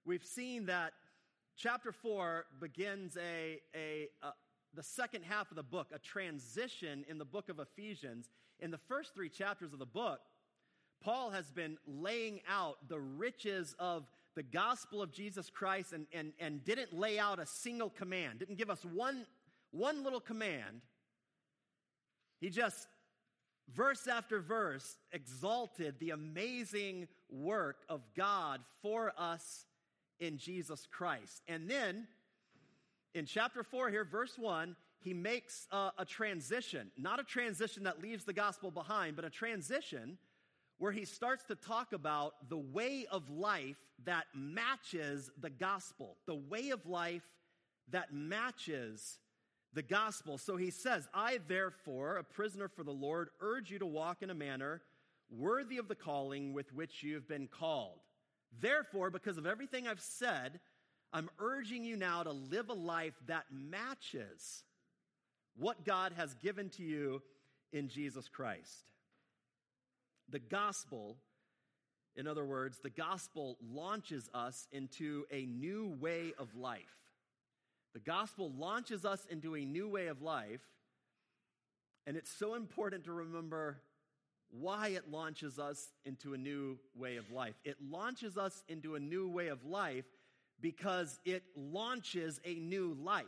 We've seen that chapter 4 begins the second half of the book, a transition in the book of Ephesians. In the first 3 chapters of the book, Paul has been laying out the riches of the gospel of Jesus Christ and didn't lay out a single command, didn't give us one little command. He just, verse after verse, exalted the amazing work of God for us in Jesus Christ. And then, in chapter 4 here, verse 1, he makes a transition. Not a transition that leaves the gospel behind, but a transition where he starts to talk about the way of life that matches the gospel. The way of life that matches the gospel. So he says, I therefore, a prisoner for the Lord, urge you to walk in a manner worthy of the calling with which you have been called. Therefore, because of everything I've said, I'm urging you now to live a life that matches what God has given to you in Jesus Christ. The gospel, in other words, the gospel launches us into a new way of life. The gospel launches us into a new way of life, and it's so important to remember why it launches us into a new way of life. It launches us into a new way of life because it launches a new life.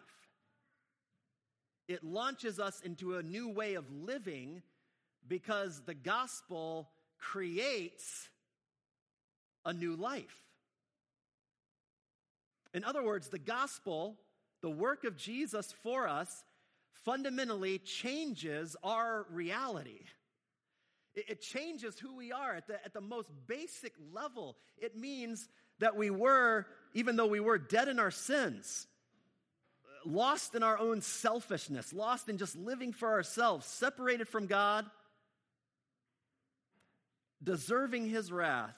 It launches us into a new way of living because the gospel creates a new life. In other words, the gospel, the work of Jesus for us, fundamentally changes our reality. It changes who we are at the most basic level. It means that even though we were dead in our sins, lost in our own selfishness, lost in just living for ourselves, separated from God, deserving his wrath,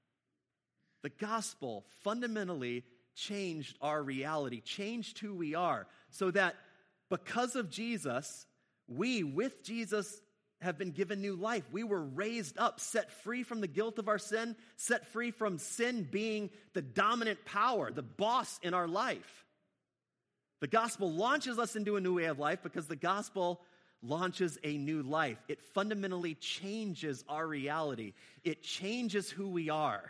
the gospel fundamentally changed our reality, changed who we are, so that because of Jesus, we, with Jesus, have been given new life. We were raised up, set free from the guilt of our sin, set free from sin being the dominant power, the boss in our life. The gospel launches us into a new way of life because the gospel launches a new life. It fundamentally changes our reality. It changes who we are.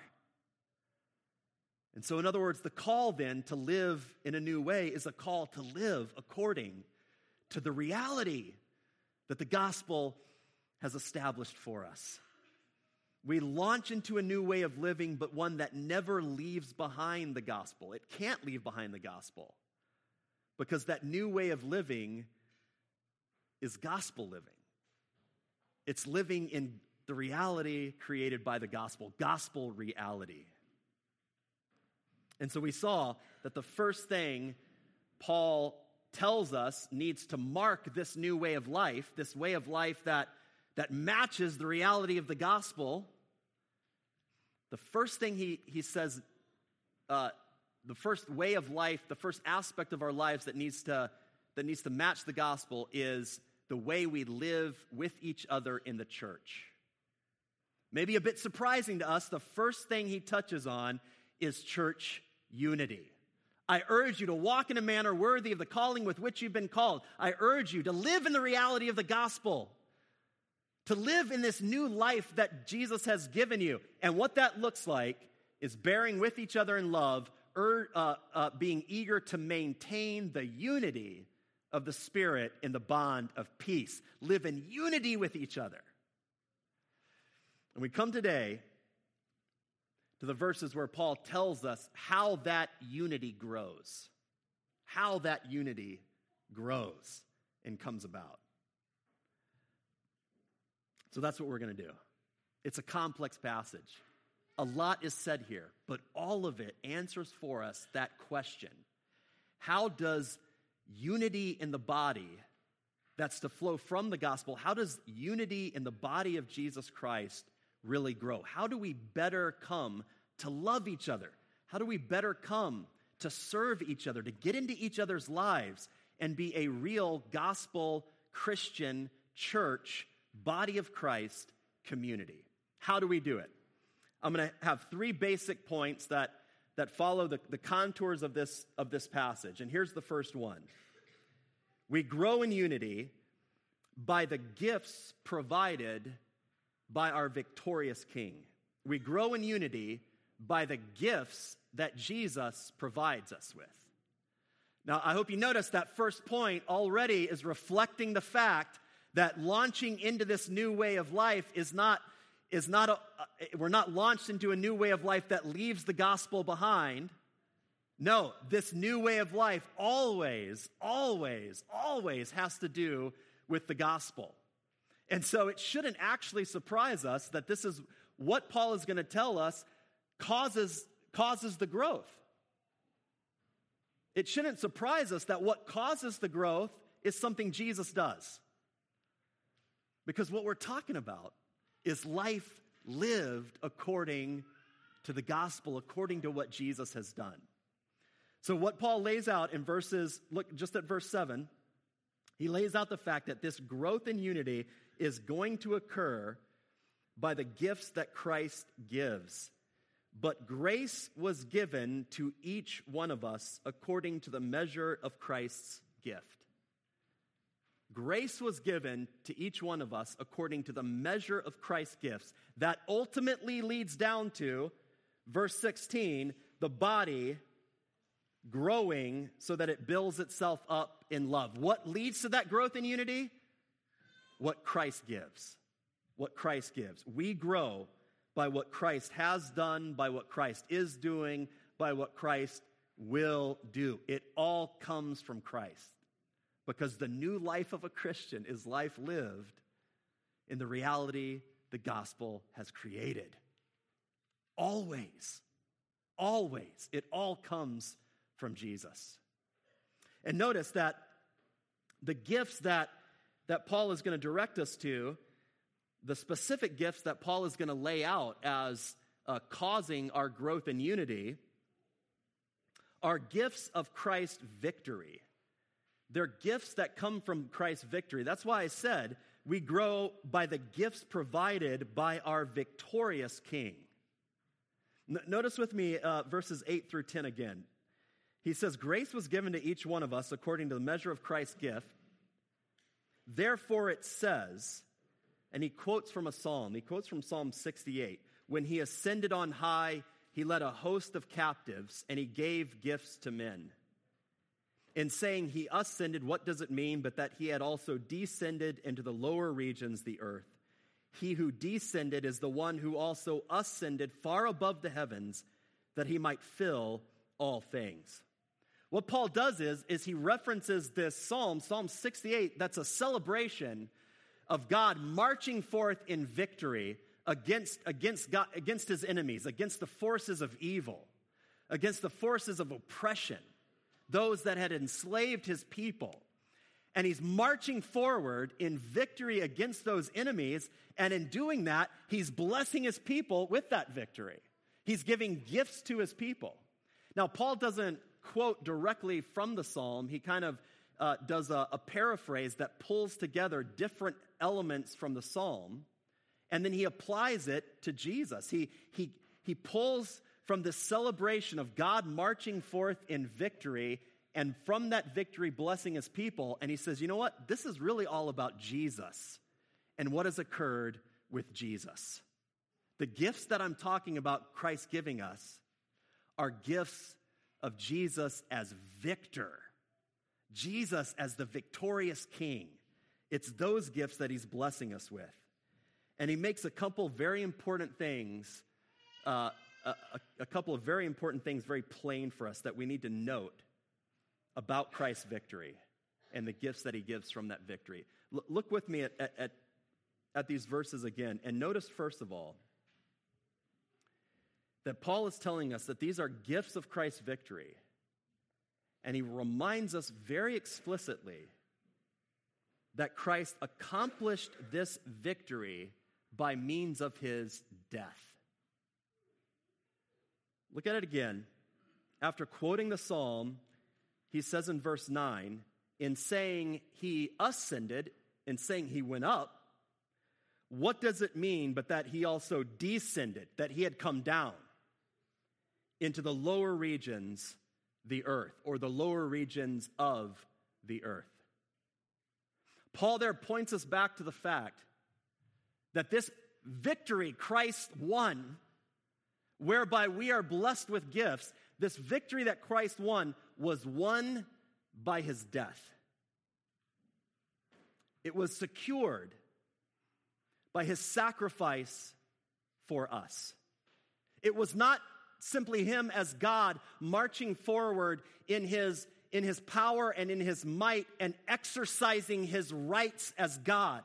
And so, in other words, the call then to live in a new way is a call to live according to the reality that the gospel has established for us. We launch into a new way of living, but one that never leaves behind the gospel. It can't leave behind the gospel because that new way of living is gospel living. It's living in the reality created by the gospel reality. And so we saw that the first thing Paul tells us needs to mark this new way of life, this way of life that matches the reality of the gospel. The first thing he says, the first way of life, the first aspect of our lives that needs to match the gospel is the way we live with each other in the church. Maybe a bit surprising to us, the first thing he touches on is church unity. I urge you to walk in a manner worthy of the calling with which you've been called. I urge you to live in the reality of the gospel, to live in this new life that Jesus has given you. And what that looks like is bearing with each other in love, being eager to maintain the unity of the Spirit in the bond of peace. Live in unity with each other. And we come today to the verses where Paul tells us how that unity grows. How that unity grows and comes about. So that's what we're going to do. It's a complex passage. A lot is said here, but all of it answers for us that question. How does unity in the body that's to flow from the gospel, how does unity in the body of Jesus Christ really grow? How do we better come to love each other? How do we better come to serve each other, to get into each other's lives and be a real gospel Christian church, body of Christ community? How do we do it? I'm going to have 3 basic points that that follow the contours of this passage. And here's the first one. We grow in unity by the gifts provided by our victorious King. We grow in unity by the gifts that Jesus provides us with. Now, I hope you notice that first point already is reflecting the fact that launching into this new way of life we're not launched into a new way of life that leaves the gospel behind. No, this new way of life always has to do with the gospel. And so it shouldn't actually surprise us that this is what Paul is going to tell us causes the growth. It shouldn't surprise us that what causes the growth is something Jesus does. Because what we're talking about is life lived according to the gospel, according to what Jesus has done. So what Paul lays out in look just at verse 7, he lays out the fact that this growth in unity is going to occur by the gifts that Christ gives. But grace was given to each one of us according to the measure of Christ's gift. Grace was given to each one of us according to the measure of Christ's gifts. That ultimately leads down to, verse 16, the body growing so that it builds itself up in love. What leads to that growth in unity? What Christ gives. What Christ gives. We grow by what Christ has done, by what Christ is doing, by what Christ will do. It all comes from Christ. Because the new life of a Christian is life lived in the reality the gospel has created. Always. It all comes from Jesus. And notice that the gifts that Paul is going to direct us to, the specific gifts that Paul is going to lay out as causing our growth in unity, are gifts of Christ's victory. They're gifts that come from Christ's victory. That's why I said we grow by the gifts provided by our victorious King. Notice with me verses 8 through 10 again. He says, grace was given to each one of us according to the measure of Christ's gift. Therefore it says, and he quotes from a psalm. He quotes from Psalm 68. When he ascended on high, he led a host of captives, and he gave gifts to men. In saying he ascended, what does it mean but that he had also descended into the lower regions, the earth? He who descended is the one who also ascended far above the heavens, that he might fill all things. What Paul does is he references this psalm, Psalm 68, that's a celebration of God marching forth in victory against his enemies, against the forces of evil, against the forces of oppression, those that had enslaved his people. And he's marching forward in victory against those enemies, and in doing that, he's blessing his people with that victory. He's giving gifts to his people. Now, Paul doesn't quote directly from the psalm. He kind of does a paraphrase that pulls together different elements from the psalm, and then he applies it to Jesus. He pulls from the celebration of God marching forth in victory, and from that victory blessing his people, and he says, you know what? This is really all about Jesus and what has occurred with Jesus. The gifts that I'm talking about Christ giving us are gifts of Jesus as victor, Jesus as the victorious King. It's those gifts that he's blessing us with. And he makes a couple very important things, a couple of very important things very plain for us that we need to note about Christ's victory and the gifts that he gives from that victory. Look with me at these verses again, and notice first of all that Paul is telling us that these are gifts of Christ's victory. And he reminds us very explicitly that Christ accomplished this victory by means of his death. Look at it again. After quoting the psalm, he says in verse 9, in saying he ascended, in saying he went up, what does it mean but that he also descended, that he had come down? into the lower regions, the earth, or the lower regions of the earth. Paul there points us back to the fact that this victory Christ won, whereby we are blessed with gifts, this victory that Christ won was won by his death. It was secured by his sacrifice for us. It was not simply him as God marching forward in his power and in his might and exercising his rights as God.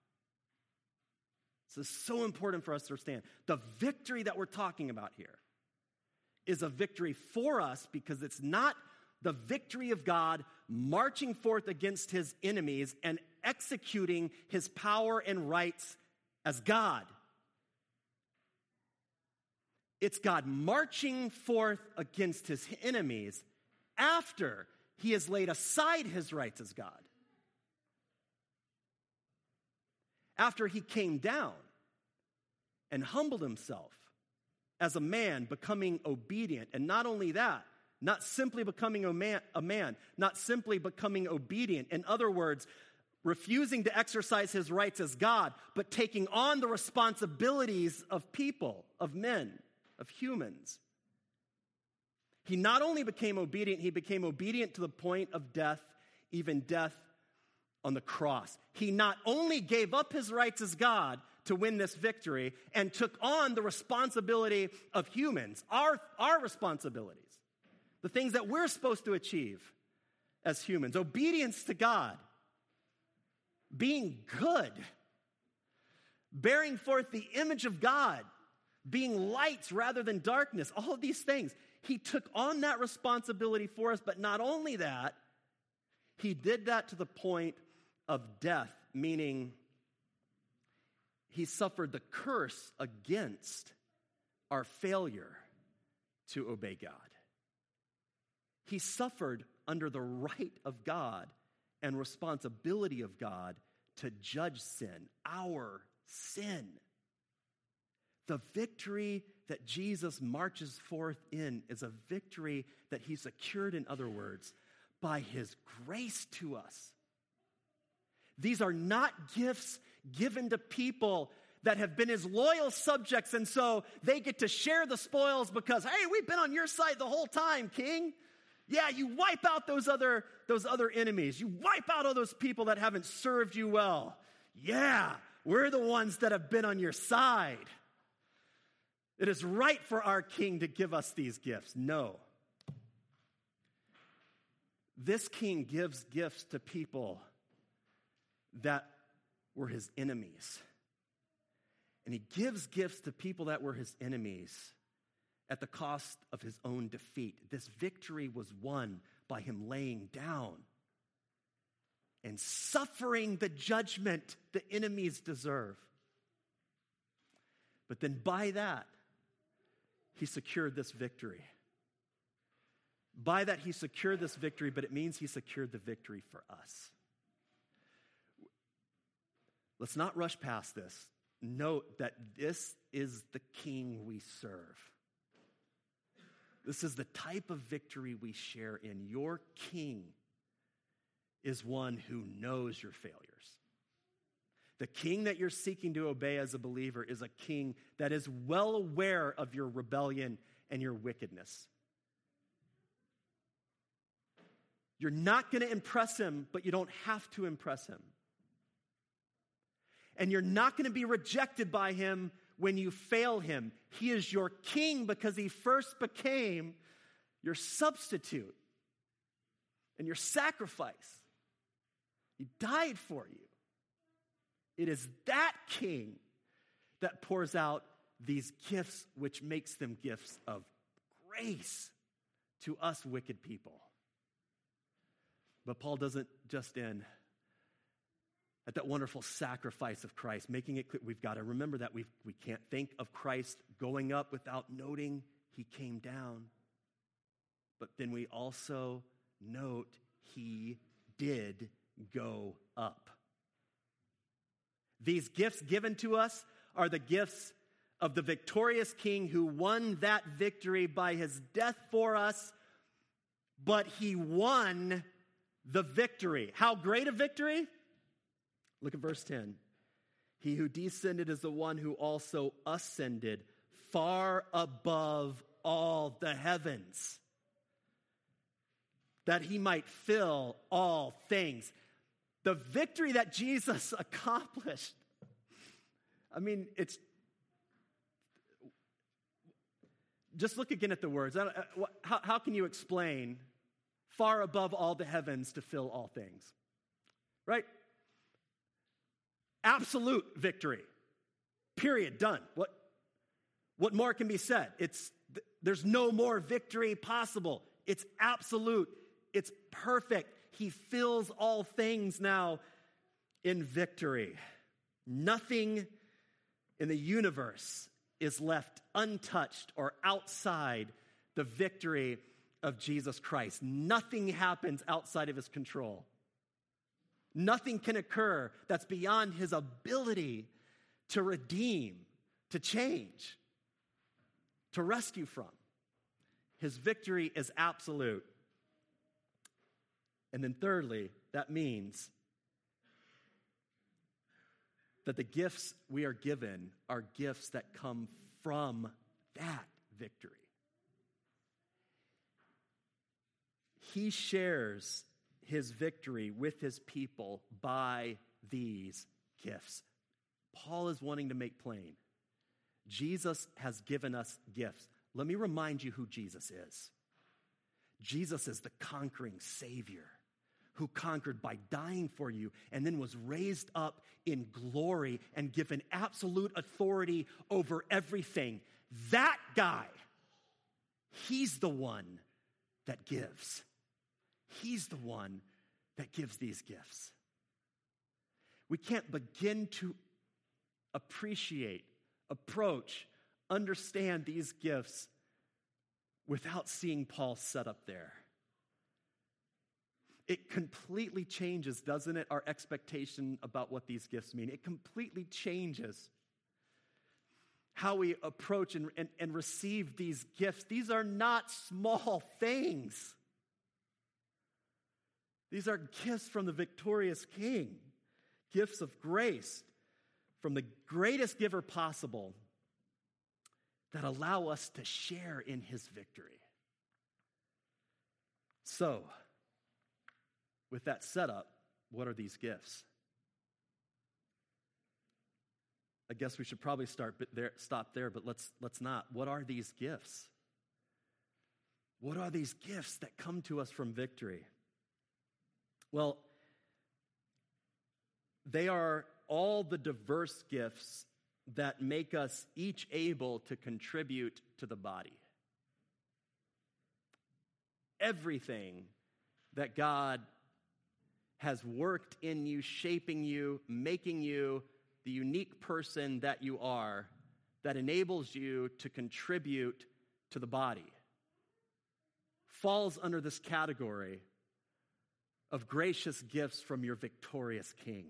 This is so important for us to understand. The victory that we're talking about here is a victory for us because it's not the victory of God marching forth against his enemies and executing his power and rights as God. It's God marching forth against his enemies after he has laid aside his rights as God. After he came down and humbled himself as a man, becoming obedient. And not only that, not simply becoming a man, not simply becoming obedient. In other words, refusing to exercise his rights as God, but taking on the responsibilities of people, of men, of humans. He not only became obedient, he became obedient to the point of death, even death on the cross. He not only gave up his rights as God to win this victory and took on the responsibility of humans, our responsibilities, the things that we're supposed to achieve as humans, obedience to God, being good, bearing forth the image of God, being lights rather than darkness, all of these things. He took on that responsibility for us, but not only that, he did that to the point of death, meaning he suffered the curse against our failure to obey God. He suffered under the right of God and responsibility of God to judge sin, our sin. The victory that Jesus marches forth in is a victory that he secured, in other words, by his grace to us. These are not gifts given to people that have been his loyal subjects, and so they get to share the spoils because, hey, we've been on your side the whole time, King. Yeah, you wipe out those other enemies. You wipe out all those people that haven't served you well. Yeah, we're the ones that have been on your side. It is right for our king to give us these gifts. No. This king gives gifts to people that were his enemies. And he gives gifts to people that were his enemies at the cost of his own defeat. This victory was won by him laying down and suffering the judgment the enemies deserve. But then by that, he secured this victory. By that, he secured this victory, but it means he secured the victory for us. Let's not rush past this. Note that this is the king we serve. This is the type of victory we share in. Your king is one who knows your failures. The king that you're seeking to obey as a believer is a king that is well aware of your rebellion and your wickedness. You're not going to impress him, but you don't have to impress him. And you're not going to be rejected by him when you fail him. He is your king because he first became your substitute and your sacrifice. He died for you. It is that king that pours out these gifts, which makes them gifts of grace to us wicked people. But Paul doesn't just end at that wonderful sacrifice of Christ, making it clear. We've got to remember that we can't think of Christ going up without noting he came down. But then we also note he did go up. These gifts given to us are the gifts of the victorious King who won that victory by his death for us, but he won the victory. How great a victory? Look at verse 10. He who descended is the one who also ascended far above all the heavens, that he might fill all things. The victory that Jesus accomplished. I mean, it's... Just look again at the words. How can you explain far above all the heavens to fill all things? Right? Absolute victory. Period. Done. What more can be said? There's no more victory possible. It's absolute. It's perfect. He fills all things now in victory. Nothing in the universe is left untouched or outside the victory of Jesus Christ. Nothing happens outside of his control. Nothing can occur that's beyond his ability to redeem, to change, to rescue from. His victory is absolute. And then thirdly, that means that the gifts we are given are gifts that come from that victory. He shares his victory with his people by these gifts. Paul is wanting to make plain, Jesus has given us gifts. Let me remind you who Jesus is. Jesus is the conquering Savior who conquered by dying for you and then was raised up in glory and given absolute authority over everything. That guy, he's the one that gives. He's the one that gives these gifts. We can't begin to appreciate, approach, understand these gifts without seeing Paul set up there. It completely changes, doesn't it, our expectation about what these gifts mean. It completely changes how we approach and receive these gifts. These are not small things. These are gifts from the victorious King, gifts of grace from the greatest giver possible that allow us to share in his victory. So, with that setup, what are these gifts? I guess we should probably stop there, but let's not. What are these gifts? What are these gifts that come to us from victory? Well, they are all the diverse gifts that make us each able to contribute to the body. Everything that God has worked in you, shaping you, making you the unique person that you are, that enables you to contribute to the body, falls under this category of gracious gifts from your victorious King.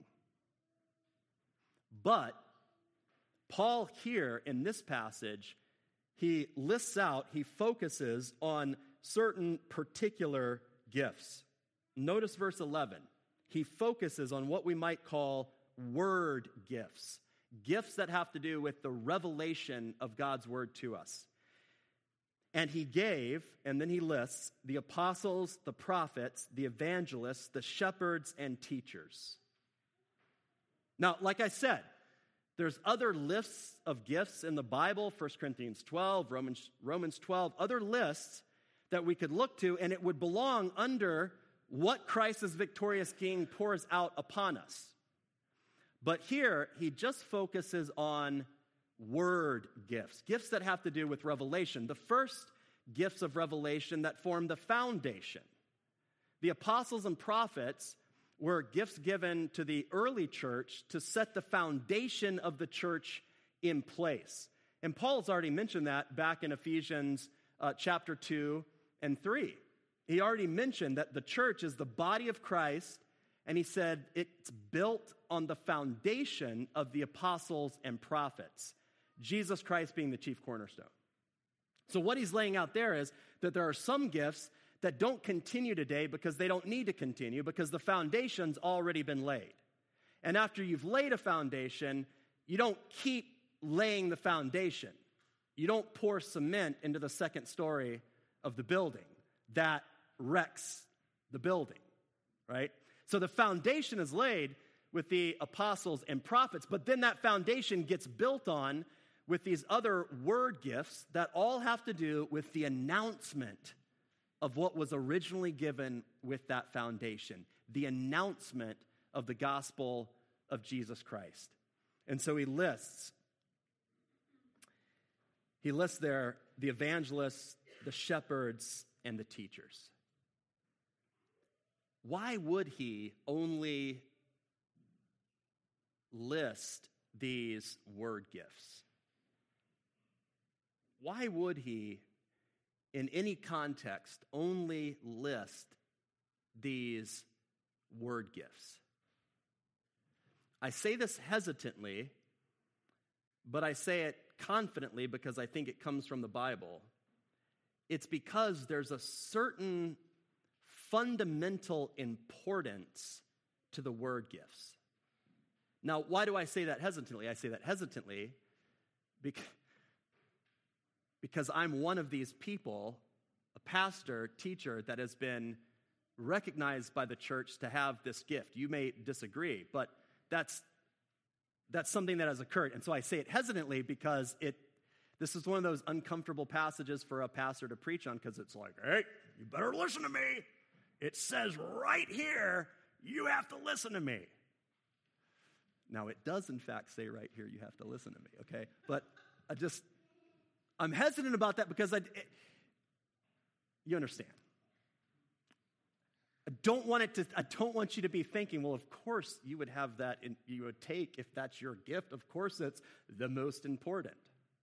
But Paul here in this passage, he lists out, he focuses on certain particular gifts. Notice verse 11. He focuses on what we might call word gifts, gifts that have to do with the revelation of God's word to us. And he gave, and then he lists, the apostles, the prophets, the evangelists, the shepherds, and teachers. Now, like I said, there's other lists of gifts in the Bible, 1 Corinthians 12, Romans 12, other lists that we could look to, and it would belong under what Christ as victorious King pours out upon us. But here, he just focuses on word gifts, gifts that have to do with revelation. The first gifts of revelation that form the foundation. The apostles and prophets were gifts given to the early church to set the foundation of the church in place. And Paul's already mentioned that back in Ephesians chapter 2 and 3. He already mentioned that the church is the body of Christ, and he said it's built on the foundation of the apostles and prophets. Jesus Christ being the chief cornerstone. So what he's laying out there is that there are some gifts that don't continue today because they don't need to continue because the foundation's already been laid. And after you've laid a foundation, you don't keep laying the foundation. You don't pour cement into the second story of the building. That wrecks the building, right? So the foundation is laid with the apostles and prophets, but then that foundation gets built on with these other word gifts that all have to do with the announcement of what was originally given with that foundation, the announcement of the gospel of Jesus Christ. And so he lists there the evangelists, the shepherds, and the teachers. Why would he only list these word gifts? Why would he, in any context, only list these word gifts? I say this hesitantly, but I say it confidently because I think it comes from the Bible. It's because there's a certain fundamental importance to the word gifts. Now, why do I say that hesitantly? I say that hesitantly because I'm one of these people, a pastor, teacher, that has been recognized by the church to have this gift. You may disagree, but that's something that has occurred. And so I say it hesitantly because this is one of those uncomfortable passages for a pastor to preach on because it's like, hey, you better listen to me. It says right here, you have to listen to me. Now, it does, in fact, say right here, you have to listen to me, okay? But I'm hesitant about that because you understand. I don't want you to be thinking, well, of course you would have that, you would take, if that's your gift, of course it's the most important.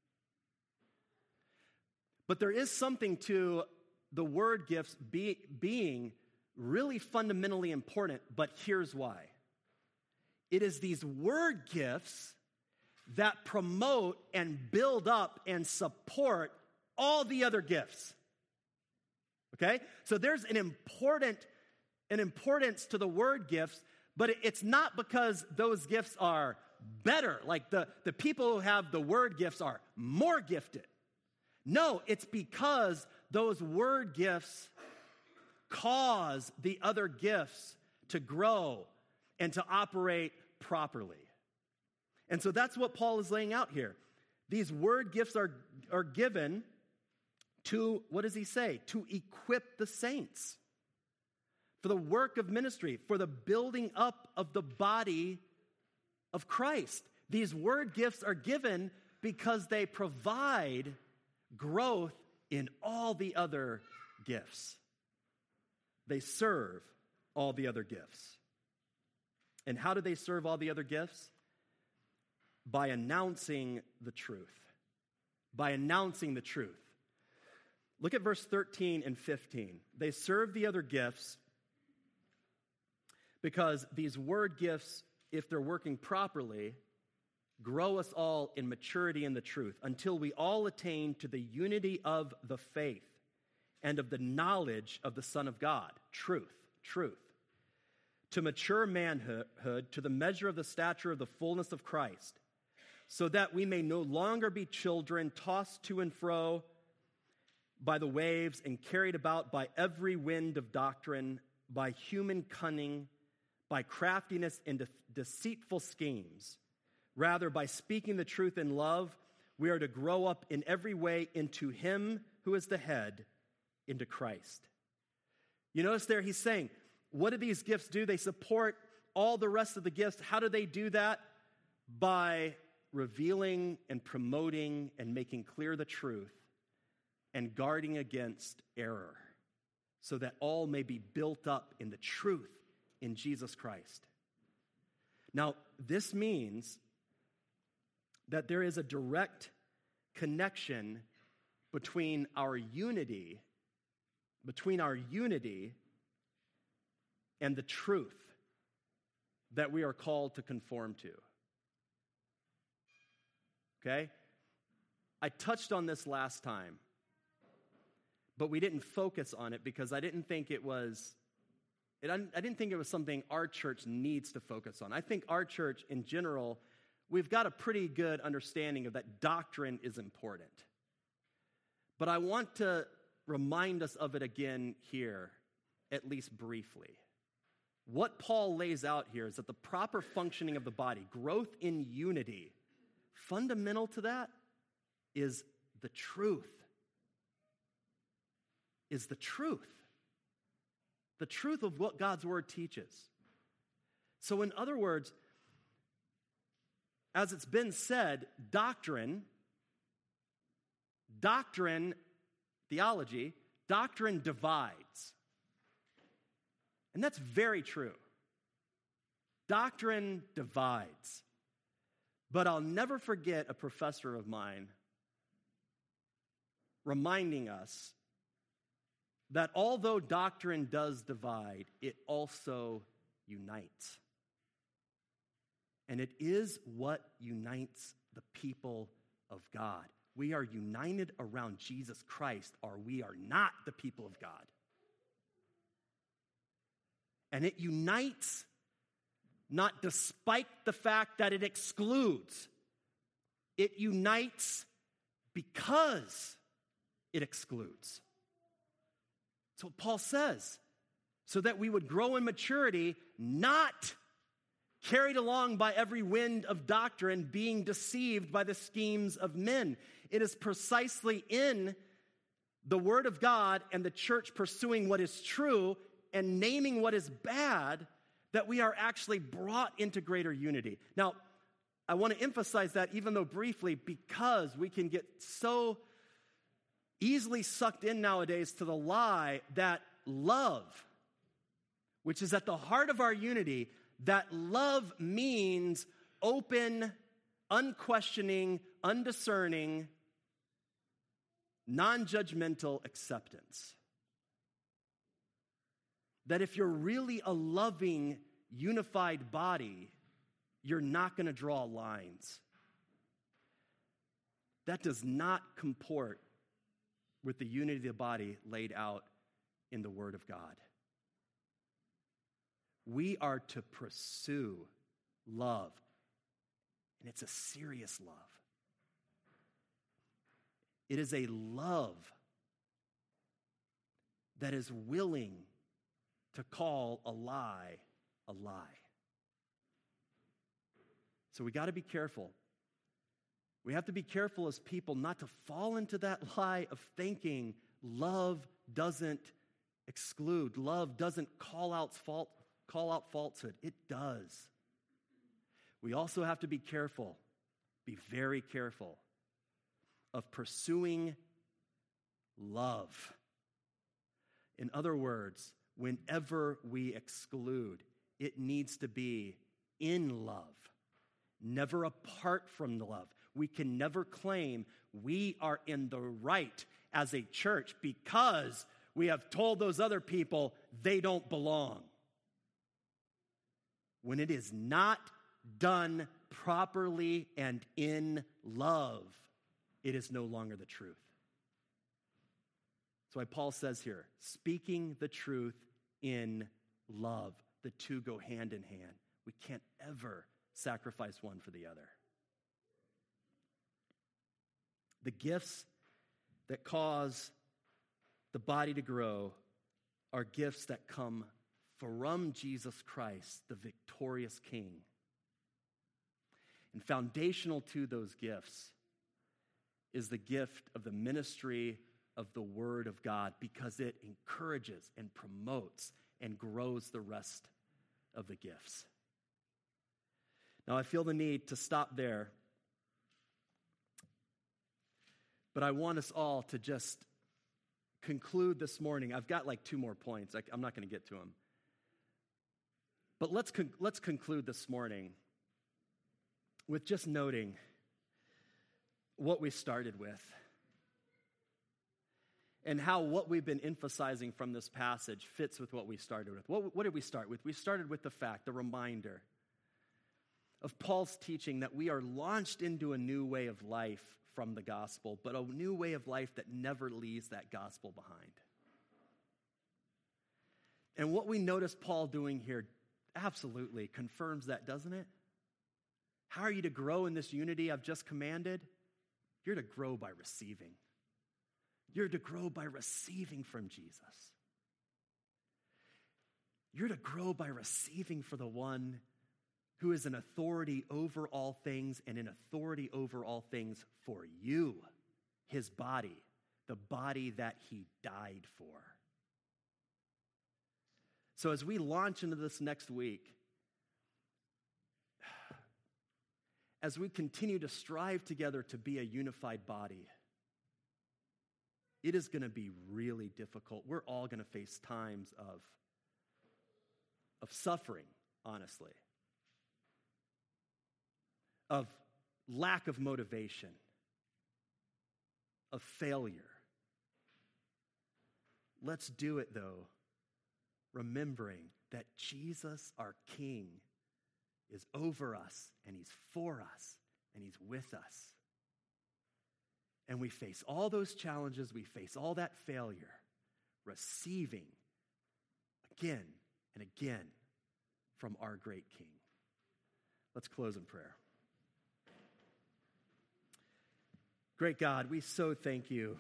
But there is something to the word gifts being really fundamentally important, but here's why. It is these word gifts that promote and build up and support all the other gifts. Okay? So there's an importance to the word gifts, but it's not because those gifts are better, like the people who have the word gifts are more gifted. No, it's because those word gifts cause the other gifts to grow and to operate properly. And so that's what Paul is laying out here. These word gifts are given to, what does he say? To equip the saints for the work of ministry, for the building up of the body of Christ. These word gifts are given because they provide growth in all the other gifts. They serve all the other gifts. And how do they serve all the other gifts? By announcing the truth. By announcing the truth. Look at verse 13 and 15. They serve the other gifts because these word gifts, if they're working properly, grow us all in maturity in the truth until we all attain to the unity of the faith and of the knowledge of the Son of God. Truth. To mature manhood, to the measure of the stature of the fullness of Christ, so that we may no longer be children tossed to and fro by the waves and carried about by every wind of doctrine, by human cunning, by craftiness and deceitful schemes. Rather, by speaking the truth in love, we are to grow up in every way into him who is the head, into Christ. You notice there he's saying, what do these gifts do? They support all the rest of the gifts. How do they do that? By revealing and promoting and making clear the truth and guarding against error so that all may be built up in the truth in Jesus Christ. Now, this means that there is a direct connection between our unity and the truth that we are called to conform to. Okay? I touched on this last time, but we didn't focus on it because I didn't think it was something our church needs to focus on. I think our church in general, we've got a pretty good understanding of that doctrine is important. But I want to remind us of it again here, at least briefly. What Paul lays out here is that the proper functioning of the body, growth in unity, fundamental to that is the truth. Is the truth. The truth of what God's word teaches. So in other words, as it's been said, doctrine, theology, doctrine divides. And that's very true. Doctrine divides. But I'll never forget a professor of mine reminding us that although doctrine does divide, it also unites. And it is what unites the people of God. We are united around Jesus Christ, or we are not the people of God. And it unites not despite the fact that it excludes. It unites because it excludes. That's what Paul says. So that we would grow in maturity, not carried along by every wind of doctrine, being deceived by the schemes of men. It is precisely in the Word of God and the church pursuing what is true and naming what is bad that we are actually brought into greater unity. Now, I want to emphasize that, even though briefly, because we can get so easily sucked in nowadays to the lie that love, which is at the heart of our unity, that love means open, unquestioning, undiscerning, non-judgmental acceptance. That if you're really a loving, unified body, you're not going to draw lines. That does not comport with the unity of the body laid out in the Word of God. We are to pursue love, and it's a serious love. It is a love that is willing to call a lie a lie. So we got to be careful. We have to be careful as people not to fall into that lie of thinking love doesn't exclude, love doesn't call out falsehood. It does. We also have to be careful, be very careful of pursuing love. In other words, whenever we exclude, it needs to be in love, never apart from the love. We can never claim we are in the right as a church because we have told those other people they don't belong. When it is not done properly and in love, it is no longer the truth. That's why Paul says here, speaking the truth in love. The two go hand in hand. We can't ever sacrifice one for the other. The gifts that cause the body to grow are gifts that come from Jesus Christ, the victorious King. And foundational to those gifts is the gift of the ministry of the Word of God, because it encourages and promotes and grows the rest of the gifts. Now, I feel the need to stop there, but I want us all to just conclude this morning. I've got like 2 more points. I'm not going to get to them. But let's conclude this morning with just noting what we started with and how what we've been emphasizing from this passage fits with what we started with. What did we start with? We started with the reminder of Paul's teaching that we are launched into a new way of life from the gospel, but a new way of life that never leaves that gospel behind. And what we notice Paul doing here absolutely confirms that, doesn't it? How are you to grow in this unity I've just commanded? You're to grow by receiving. You're to grow by receiving from Jesus. You're to grow by receiving for the one who is an authority over all things and an authority over all things for you, his body, the body that he died for. So as we launch into this next week, as we continue to strive together to be a unified body, it is going to be really difficult. We're all going to face times of suffering, honestly, of lack of motivation, of failure. Let's do it, though, remembering that Jesus, our King, is over us, and he's for us, and he's with us. And we face all those challenges, we face all that failure, receiving again and again from our great King. Let's close in prayer. Great God, we so thank you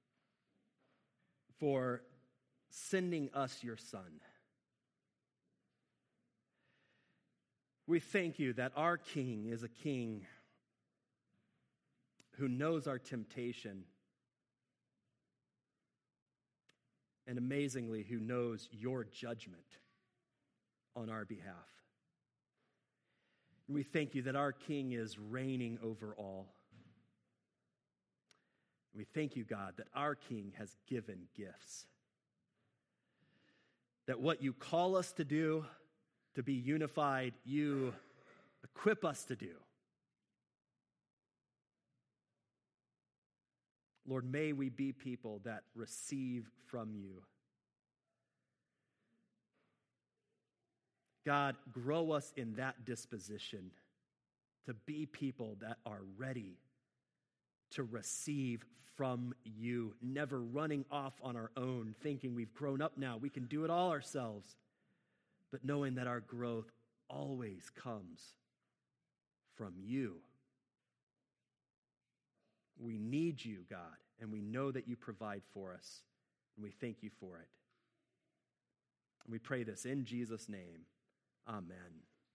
for sending us your Son. We thank you that our King is a King who knows our temptation and amazingly who knows your judgment on our behalf. And we thank you that our King is reigning over all. We thank you, God, that our King has given gifts. That what you call us to do, to be unified, you equip us to do. Lord, may we be people that receive from you. God, grow us in that disposition to be people that are ready to receive from you, never running off on our own, thinking we've grown up now, we can do it all ourselves, but knowing that our growth always comes from you. We need you, God, and we know that you provide for us, and we thank you for it. And we pray this in Jesus' name. Amen.